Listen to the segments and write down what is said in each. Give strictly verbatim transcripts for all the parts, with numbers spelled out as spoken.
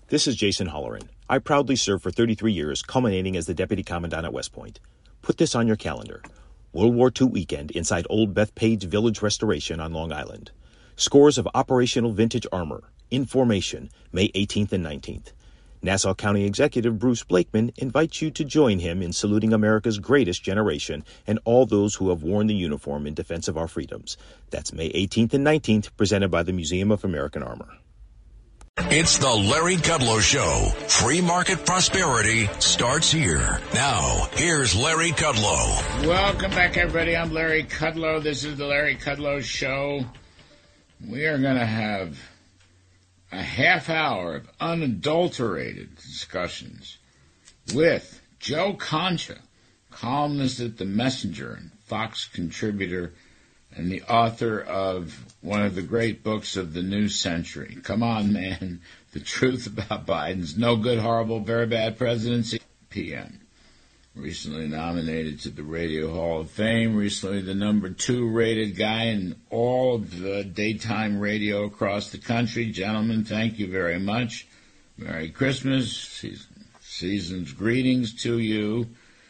This is Jason Holleran. I proudly served for thirty-three years, culminating as the Deputy Commandant at West Point. Put this on your calendar. World War Two weekend inside Old Bethpage Village Restoration on Long Island. Scores of operational vintage armor. In formation, May eighteenth and nineteenth. Nassau County Executive Bruce Blakeman invites you to join him in saluting America's greatest generation and all those who have worn the uniform in defense of our freedoms. That's May eighteenth and nineteenth, presented by the Museum of American Armor. It's the Larry Kudlow Show. Free market prosperity starts here. Now, here's Larry Kudlow. Welcome back, everybody. I'm Larry Kudlow. This is the Larry Kudlow Show. We are going to have a half hour of unadulterated discussions with Joe Concha, columnist at The Messenger and Fox contributor and the author of one of the great books of the new century. Come on, man. The Truth About Biden's No Good, Horrible, Very Bad Presidency. P M. Recently nominated to the Radio Hall of Fame. Recently the number two rated guy in all of the daytime radio across the country. Gentlemen, thank you very much. Merry Christmas. Season, season's greetings to you.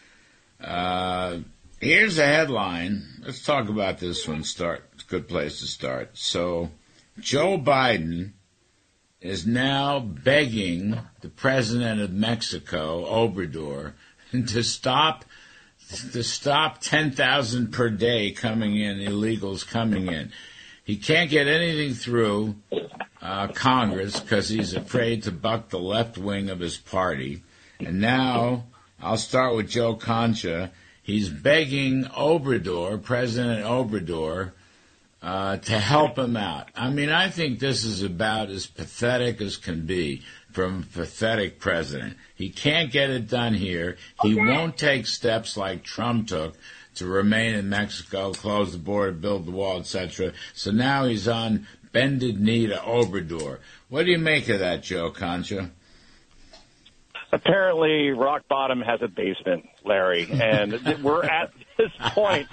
Uh... Here's a headline. Let's talk about this one. Start. It's a good place to start. So, Joe Biden is now begging the president of Mexico, Obrador, to stop to stop ten thousand per day coming in, illegals coming in. He can't get anything through uh, Congress because he's afraid to buck the left wing of his party. And now, I'll start with Joe Concha. He's begging Obrador, President Obrador, uh, to help him out. I mean, I think this is about as pathetic as can be from a pathetic president. He can't get it done here. He won't take steps like Trump took to remain in Mexico, close the border, build the wall, et cetera. So now he's on bended knee to Obrador. What do you make of that, Joe Concha? Apparently, rock bottom has a basement, Larry, and we're at this point.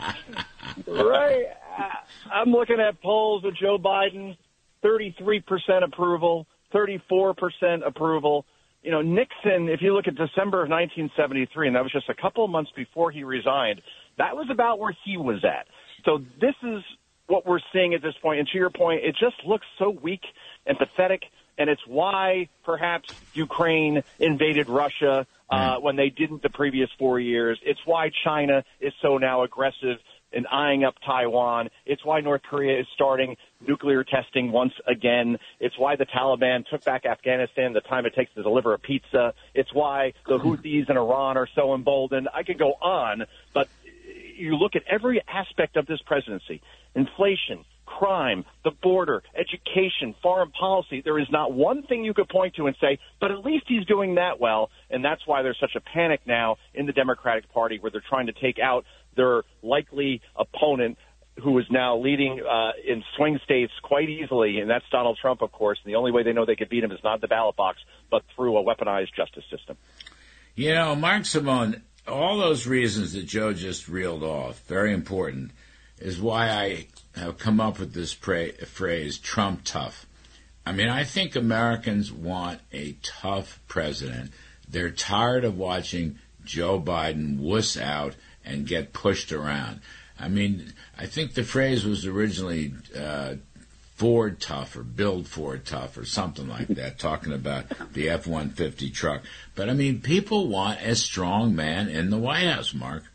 Right? I'm looking at polls of Joe Biden, thirty-three percent approval, thirty-four percent approval. You know, Nixon, if you look at December of nineteen seventy-three, and that was just a couple of months before he resigned, that was about where he was at. So this is what we're seeing at this point. And to your point, it just looks so weak and pathetic. And it's why perhaps Ukraine invaded Russia uh, when they didn't the previous four years. It's why China is so now aggressive in eyeing up Taiwan. It's why North Korea is starting nuclear testing once again. It's why the Taliban took back Afghanistan the time it takes to deliver a pizza. It's why the Houthis in Iran are so emboldened. I could go on, but you look at every aspect of this presidency, inflation, crime, the border, education, foreign policy. There is not one thing you could point to and say, but at least he's doing that well. And that's why there's such a panic now in the Democratic Party where they're trying to take out their likely opponent who is now leading uh, in swing states quite easily, and that's Donald Trump, of course. And the only way they know they could beat him is not the ballot box, but through a weaponized justice system. You know, Mark Simone, all those reasons that Joe just reeled off, very important, is why I have come up with this pra- phrase, Trump tough. I mean, I think Americans want a tough president. They're tired of watching Joe Biden wuss out and get pushed around. I mean, I think the phrase was originally uh, Ford tough or build Ford tough or something like that, talking about the F one fifty truck. But, I mean, people want a strong man in the White House, Mark.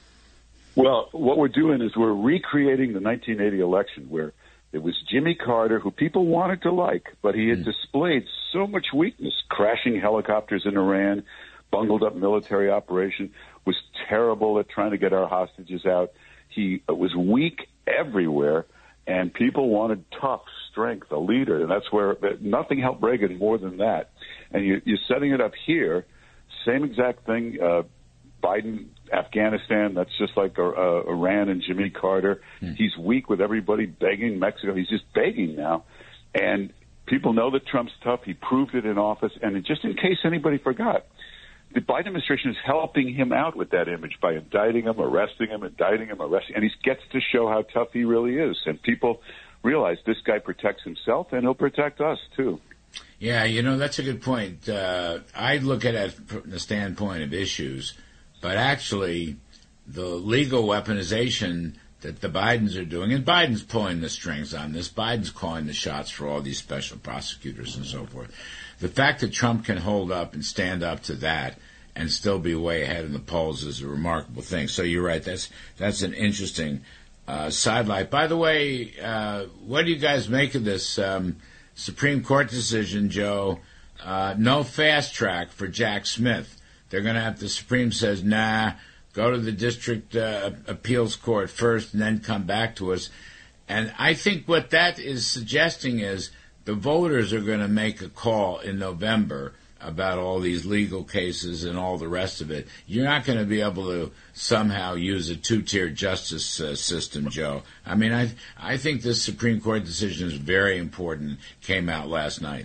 Well, what we're doing is we're recreating the nineteen eighty election where it was Jimmy Carter, who people wanted to like, but he had mm. displayed so much weakness, crashing helicopters in Iran, bungled up military operation, was terrible at trying to get our hostages out. He was weak everywhere, and people wanted tough, strength, a leader, and that's where nothing helped Reagan more than that. And you, you're setting it up here, same exact thing, uh, Biden, Afghanistan, that's just like uh, Iran and Jimmy Carter. Mm. He's weak with everybody begging Mexico. He's just begging now. And people know that Trump's tough. He proved it in office. And just in case anybody forgot, the Biden administration is helping him out with that image by indicting him, arresting him, indicting him, arresting him. And he gets to show how tough he really is. And people realize this guy protects himself, and he'll protect us, too. Yeah, you know, that's a good point. Uh, I look at it from the standpoint of issues, but actually the legal weaponization that the Bidens are doing, and Biden's pulling the strings on this, Biden's calling the shots for all these special prosecutors and so forth. The fact that Trump can hold up and stand up to that and still be way ahead in the polls is a remarkable thing. So you're right, that's that's an interesting uh, sidelight. By the way, uh, what do you guys make of this um, Supreme Court decision, Joe? Uh, no fast track for Jack Smith. They're going to have, the Supreme says, nah, go to the district uh, appeals court first and then come back to us. And I think what that is suggesting is the voters are going to make a call in November about all these legal cases and all the rest of it. You're not going to be able to somehow use a two-tier justice uh, system, Joe. I mean, I I think this Supreme Court decision is very important. Came out last night.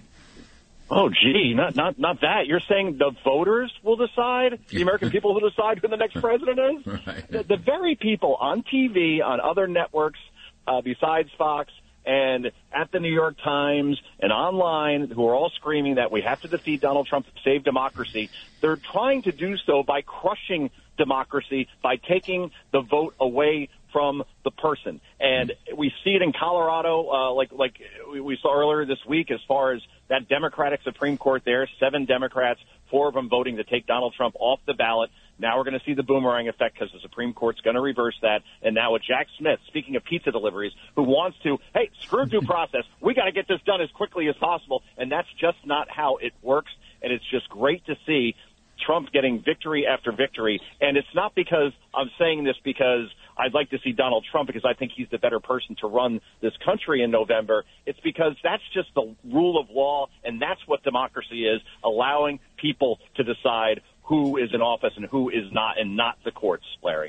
Oh, gee, not not not that. You're saying the voters will decide? The American people will decide who the next president is? Right. The, the very people on T V, on other networks uh, besides Fox, and at the New York Times and online, who are all screaming that we have to defeat Donald Trump to save democracy, they're trying to do so by crushing democracy, by taking the vote away from the person. And we see it in Colorado, uh, like like we saw earlier this week, as far as that Democratic Supreme Court there, seven Democrats, four of them voting to take Donald Trump off the ballot. Now we're going to see the boomerang effect because the Supreme Court's going to reverse that. And now with Jack Smith, speaking of pizza deliveries, who wants to, hey, screw due process. We got to get this done as quickly as possible. And that's just not how it works. And it's just great to see Trump getting victory after victory. And it's not because I'm saying this because I'd like to see Donald Trump because I think he's the better person to run this country in November. It's because that's just the rule of law, and that's what democracy is, allowing people to decide who is in office and who is not, and not the courts, Larry.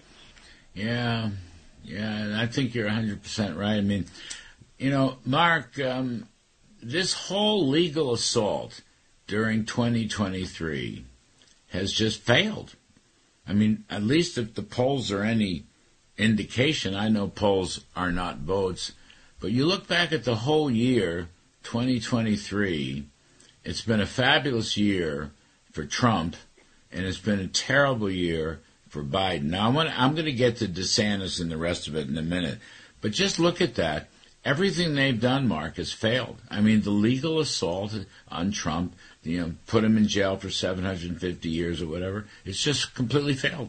Yeah, yeah, and I think you're one hundred percent right. I mean, you know, Mark, um, this whole legal assault during twenty twenty-three has just failed. I mean, at least if the polls are any indication, I know polls are not votes, but you look back at the whole year, twenty twenty-three, it's been a fabulous year for Trump, and it's been a terrible year for Biden. Now, I'm going to, I'm going to get to DeSantis and the rest of it in a minute, but just look at that. Everything they've done, Mark, has failed. I mean, the legal assault on Trump, you know, put him in jail for seven hundred fifty years or whatever, it's just completely failed.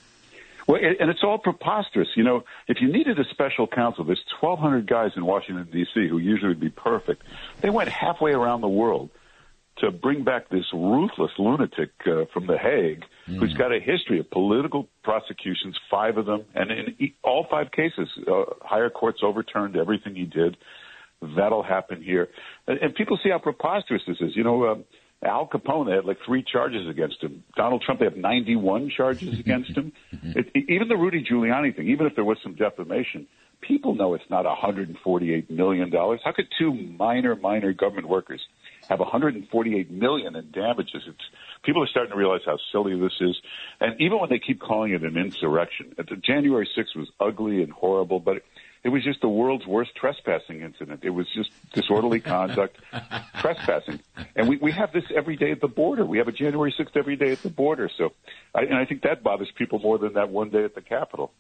Well, and it's all preposterous. You know, if you needed a special counsel, there's twelve hundred guys in Washington, D C who usually would be perfect. They went halfway around the world to bring back this ruthless lunatic uh, from The Hague mm. who's got a history of political prosecutions, five of them, and in all five cases, uh, higher courts overturned everything he did. That'll happen here. And, and people see how preposterous this is. You know, uh, Al Capone had like three charges against him. Donald Trump, they have ninety-one charges against him. It, even the Rudy Giuliani thing, even if there was some defamation, people know it's not one hundred forty-eight million dollars. How could two minor, minor government workers have one hundred forty-eight million dollars in damages? It's, people are starting to realize how silly this is. And even when they keep calling it an insurrection, January sixth was ugly and horrible, but it, it was just the world's worst trespassing incident. It was just disorderly conduct, trespassing. And we, we have this every day at the border. We have a January sixth every day at the border. So, I, and I think that bothers people more than that one day at the Capitol.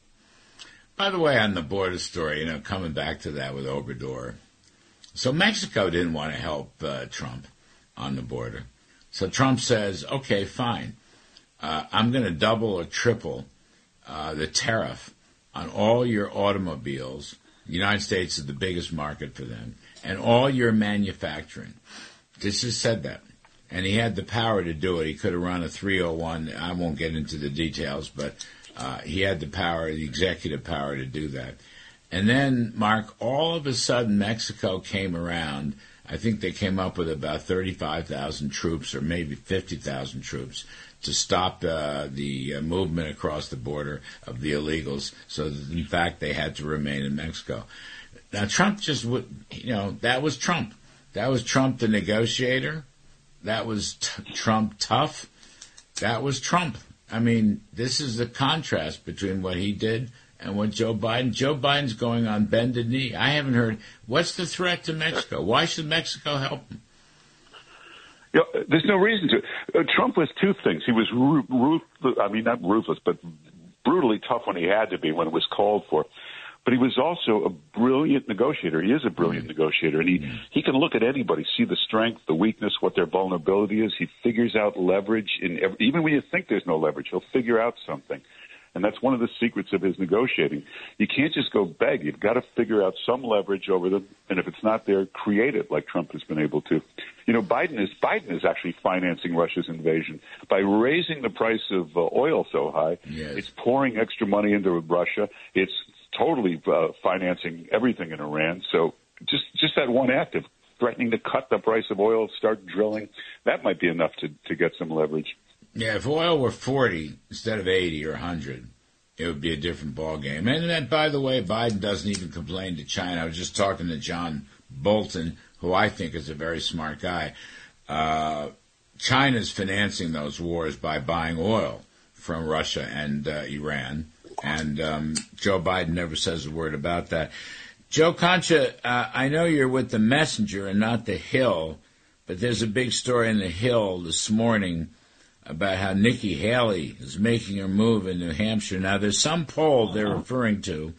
By the way, on the border story, you know, coming back to that with Obrador. So Mexico didn't want to help uh, Trump on the border. So Trump says, okay, fine. Uh, I'm going to double or triple uh, the tariff on all your automobiles. The United States is the biggest market for them. And all your manufacturing. This just said that. And he had the power to do it. He could have run a three oh one. I won't get into the details, but uh, he had the power, the executive power to do that. And then, Mark, all of a sudden Mexico came around. I think they came up with about thirty-five thousand troops or maybe fifty thousand troops to stop uh, the uh, movement across the border of the illegals, so that, in fact, they had to remain in Mexico. Now, Trump just would, you know, that was Trump. That was Trump the negotiator. That was t- Trump tough. That was Trump. I mean, this is the contrast between what he did and what Joe Biden, Joe Biden's going on bended knee. I haven't heard, what's the threat to Mexico? Why should Mexico help him? You know, there's no reason to. Uh, Trump was two things. He was ru- ruthless. I mean, not ruthless, but brutally tough when he had to be, when it was called for. But he was also a brilliant negotiator. He is a brilliant mm-hmm. negotiator, and he, mm-hmm. he can look at anybody, see the strength, the weakness, what their vulnerability is. He figures out leverage in every, even when you think there's no leverage, he'll figure out something. And that's one of the secrets of his negotiating. You can't just go beg. You've got to figure out some leverage over them, and if it's not there, create it like Trump has been able to. You know, Biden is Biden is actually financing Russia's invasion by raising the price of uh, oil so high. Yes. It's pouring extra money into Russia. It's totally uh, financing everything in Iran. So just just that one act of threatening to cut the price of oil, start drilling, that might be enough to, to get some leverage. Yeah, if oil were forty instead of eighty or one hundred, it would be a different ballgame. And that, by the way, Biden doesn't even complain to China. I was just talking to John Bolton, who I think is a very smart guy. Uh, China's financing those wars by buying oil from Russia and uh, Iran. And um, Joe Biden never says a word about that. Joe Concha, uh, I know you're with the Messenger and not the Hill, but there's a big story in the Hill this morning about how Nikki Haley is making her move in New Hampshire. Now, there's some poll they're referring to.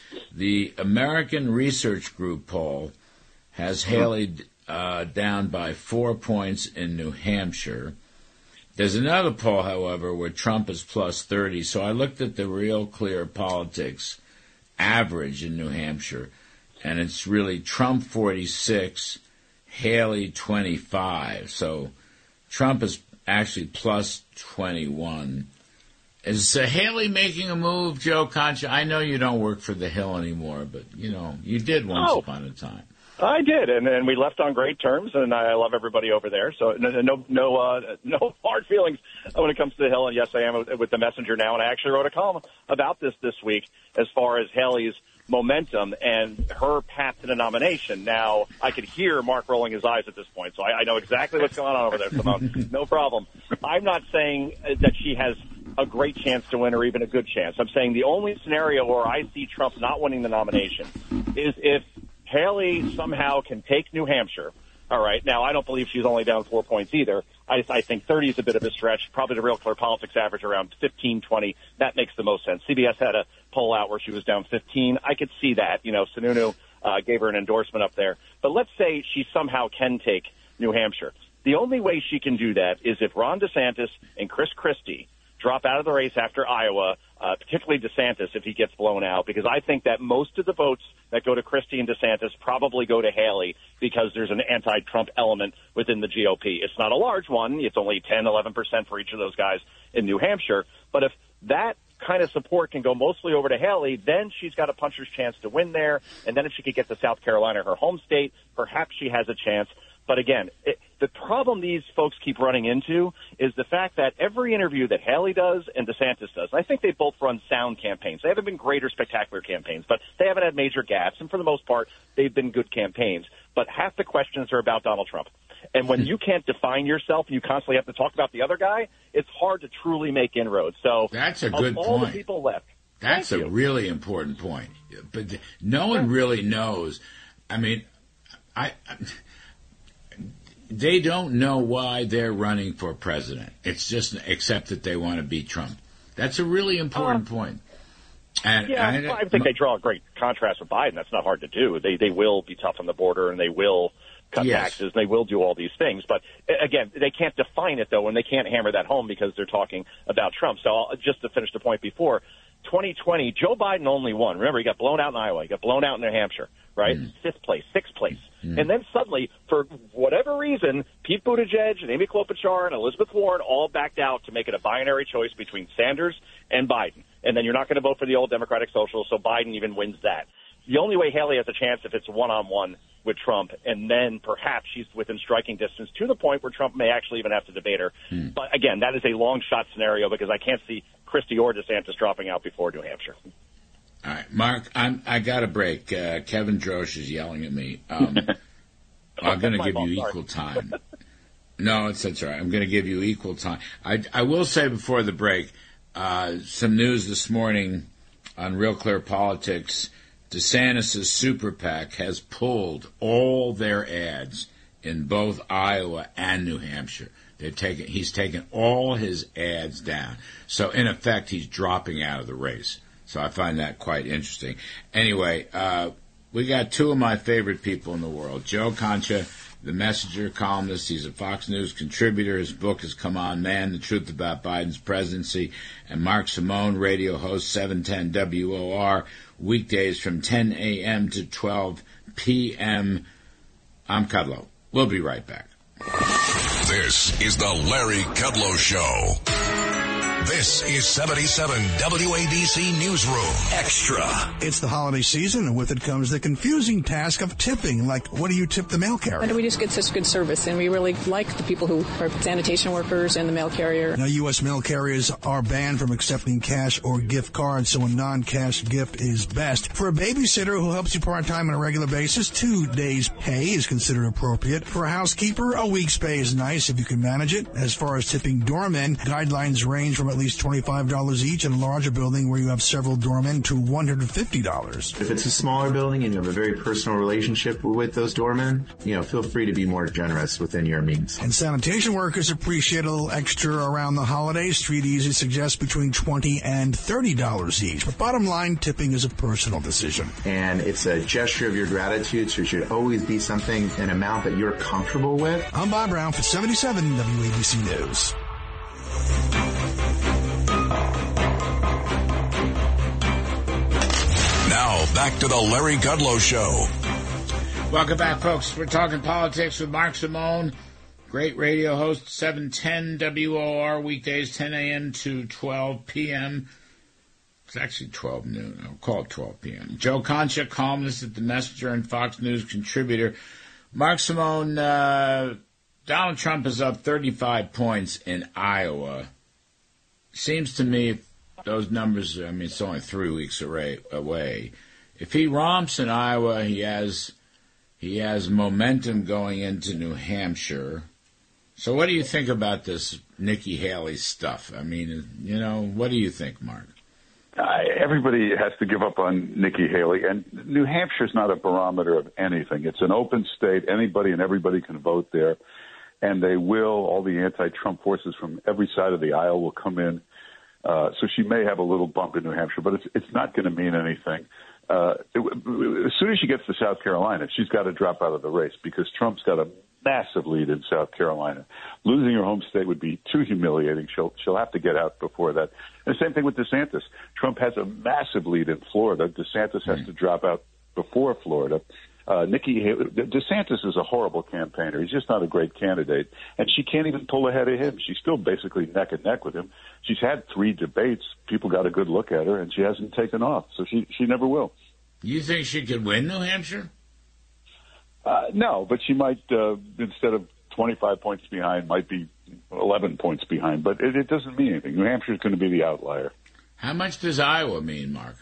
The American Research Group poll has Haley uh, down by four points in New Hampshire. There's another poll, however, where Trump is plus thirty. So I looked at the Real Clear Politics average in New Hampshire, and it's really Trump forty-six, Haley twenty-five. So Trump is actually plus twenty-one. Is uh, Haley making a move, Joe Concha? I know you don't work for the Hill anymore, but, you know, you did once oh, upon a time. I did, and and we left on great terms, and I love everybody over there. So no no no, uh, no hard feelings when it comes to the Hill. And yes, I am with the Messenger now, and I actually wrote a column about this this week as far as Haley's momentum and her path to the nomination. Now, I could hear Mark rolling his eyes at this point, so I, I know exactly what's going on over there, Simone. No problem. I'm not saying that she has a great chance to win or even a good chance. I'm saying the only scenario where I see Trump not winning the nomination is if Haley somehow can take New Hampshire. All right. Now, I don't believe she's only down four points either. I, I think thirty is a bit of a stretch. Probably the Real Clear Politics average around fifteen, twenty. That makes the most sense. C B S had a poll out where she was down fifteen. I could see that. You know, Sununu uh, gave her an endorsement up there. But let's say she somehow can take New Hampshire. The only way she can do that is if Ron DeSantis and Chris Christie drop out of the race after Iowa, uh, particularly DeSantis if he gets blown out, because I think that most of the votes that go to Christie and DeSantis probably go to Haley because there's an anti-Trump element within the G O P. It's not a large one. It's only ten, eleven percent for each of those guys in New Hampshire. But if that kind of support can go mostly over to Haley, then she's got a puncher's chance to win there. And then if she could get to South Carolina, her home state, perhaps she has a chance. But again, it, the problem these folks keep running into is the fact that every interview that Haley does and DeSantis does, I think they both run sound campaigns. They haven't been great or spectacular campaigns, but they haven't had major gaps. And for the most part, they've been good campaigns. But half the questions are about Donald Trump. And when you can't define yourself and you constantly have to talk about the other guy, it's hard to truly make inroads. So that's a good all point. The people left. That's a you. really important point. But no one really knows. I mean, I... I they don't know why they're running for president. It's just except that they want to beat Trump. That's a really important uh, point. And yeah, I, I think they draw a great contrast with Biden. That's not hard to do. They they will be tough on the border and they will cut yes. taxes. And they will do all these things. But again, they can't define it though, and they can't hammer that home because they're talking about Trump. So I'll, just to finish the point before, twenty twenty, Joe Biden only won. Remember, he got blown out in Iowa. He got blown out in New Hampshire, right? Mm. Fifth place, sixth place. Mm. And then suddenly, for whatever reason, Pete Buttigieg and Amy Klobuchar and Elizabeth Warren all backed out to make it a binary choice between Sanders and Biden. And then you're not going to vote for the old Democratic Socialists, so Biden even wins that. The only way Haley has a chance if it's one-on-one with Trump, and then perhaps she's within striking distance to the point where Trump may actually even have to debate her. Mm. But again, that is a long-shot scenario because I can't see Christie or DeSantis dropping out before New Hampshire. All right, Mark, I'm, I got a break. Uh, Kevin Drosh is yelling at me. Um, I'm going to give you sorry. equal time. No, it's that's all right. I'm going to give you equal time. I, I will say before the break, uh, some news this morning on Real Clear Politics. DeSantis' Super PAC has pulled all their ads in both Iowa and New Hampshire. They've taken, he's taken all his ads down. So, in effect, he's dropping out of the race. So I find that quite interesting. Anyway, uh, we got two of my favorite people in the world. Joe Concha, the Messenger columnist. He's a Fox News contributor. His book has come on, Man, the Truth About Biden's Presidency. And Mark Simone, radio host, seven ten W O R, weekdays from ten a.m. to twelve p.m. I'm Kudlow. We'll be right back. This is the Larry Kudlow Show. This is seventy-seven W A B C Newsroom Extra. It's the holiday season, and with it comes the confusing task of tipping. Like, what do you tip the mail carrier? Why do we just get such good service? And we really like the people who are sanitation workers and the mail carrier. Now, U S mail carriers are banned from accepting cash or gift cards, so a non-cash gift is best. For a babysitter who helps you part-time on a regular basis, two days' pay is considered appropriate. For a housekeeper, a week's pay is nice if you can manage it. As far as tipping doormen, guidelines range from at least twenty-five dollars each in a larger building where you have several doormen to one hundred fifty dollars. If it's a smaller building and you have a very personal relationship with those doormen, you know, feel free to be more generous within your means. And sanitation workers appreciate a little extra around the holidays. Street Easy suggests between twenty dollars and thirty dollars each. But bottom line, tipping is a personal decision. And it's a gesture of your gratitude, so it should always be something, an amount that you're comfortable with. I'm Bob Brown for seventy-seven W A B C News. Now, back to the Larry Kudlow Show. Welcome back, folks. We're talking politics with Mark Simone, great radio host, seven ten W O R, weekdays, ten a.m. to twelve p.m. It's actually twelve noon. I'll call it twelve p.m. Joe Concha, columnist at The Messenger and Fox News contributor. Mark Simone, uh, Donald Trump is up thirty-five points in Iowa. Seems to me, those numbers, I mean, it's only three weeks away. If he romps in Iowa, he has he has momentum going into New Hampshire. So what do you think about this Nikki Haley stuff? I mean, you know, what do you think, Mark? Uh, everybody has to give up on Nikki Haley, and New Hampshire's not a barometer of anything. It's an open state. Anybody and everybody can vote there, and they will. All the anti-Trump forces from every side of the aisle will come in. Uh, so she may have a little bump in New Hampshire, but it's it's not going to mean anything. Uh, it, as soon as she gets to South Carolina, she's got to drop out of the race because Trump's got a massive lead in South Carolina. Losing her home state would be too humiliating. She'll she'll have to get out before that. And the same thing with DeSantis. Trump has a massive lead in Florida. DeSantis has to drop out before Florida. Uh, Nikki DeSantis is a horrible campaigner. He's just not a great candidate, and she can't even pull ahead of him. She's still basically neck and neck with him. She's had three debates. People got a good look at her, and she hasn't taken off, so she she never will. You think she could win New Hampshire? Uh, no, but she might, uh, instead of twenty-five points behind, might be eleven points behind. But it, it doesn't mean anything. New Hampshire's going to be the outlier. How much does Iowa mean, Mark?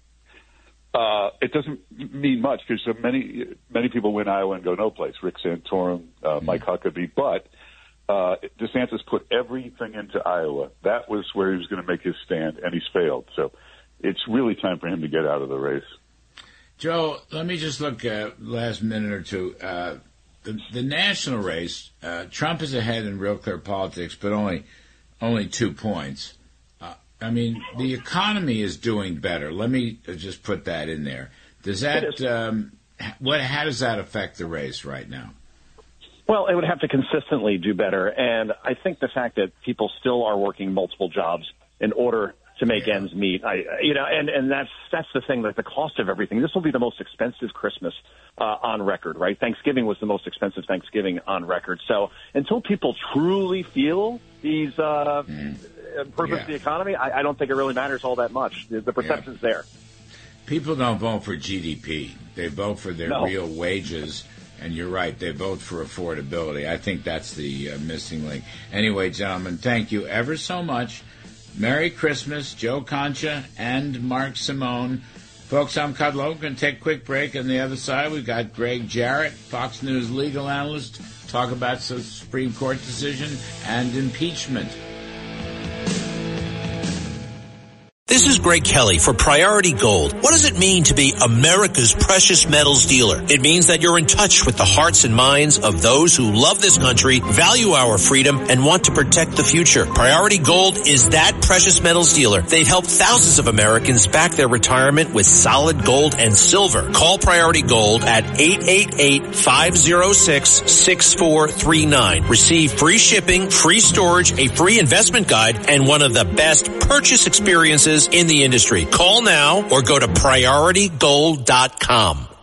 Uh, it doesn't mean much because so many many people win Iowa and go no place. Rick Santorum, uh, mm-hmm. Mike Huckabee, but uh, DeSantis put everything into Iowa. That was where he was going to make his stand, and he's failed. So it's really time for him to get out of the race. Joe, let me just look at last minute or two. Uh, the, the national race, uh, Trump is ahead in Real Clear Politics, but only only two points. I mean, the economy is doing better. Let me just put that in there. Does that um, what? How does that affect the race right now? Well, it would have to consistently do better, and I think the fact that people still are working multiple jobs in order to make yeah. ends meet, I, you know, and and that's that's the thing. Like the cost of everything. This will be the most expensive Christmas uh, on record, right? Thanksgiving was the most expensive Thanksgiving on record. So until people truly feel these. Uh, mm. improvements yeah. to the economy, I, I don't think it really matters all that much. The, the perception's yeah. there. People don't vote for G D P. They vote for their no. real wages, and you're right, they vote for affordability. I think that's the uh, missing link. Anyway, gentlemen, thank you ever so much. Merry Christmas, Joe Concha and Mark Simone. Folks, I'm Kudlow. We're going to take a quick break. On the other side, we've got Greg Jarrett, Fox News legal analyst, talk about the Supreme Court decision and impeachment. This is Greg Kelly for Priority Gold. What does it mean to be America's precious metals dealer? It means that you're in touch with the hearts and minds of those who love this country, value our freedom, and want to protect the future. Priority Gold is that precious metals dealer. They've helped thousands of Americans back their retirement with solid gold and silver. Call Priority Gold at eight eight eight, five oh six, six four three nine. Receive free shipping, free storage, a free investment guide, and one of the best purchase experiences in the industry. Call now or go to priority gold dot com.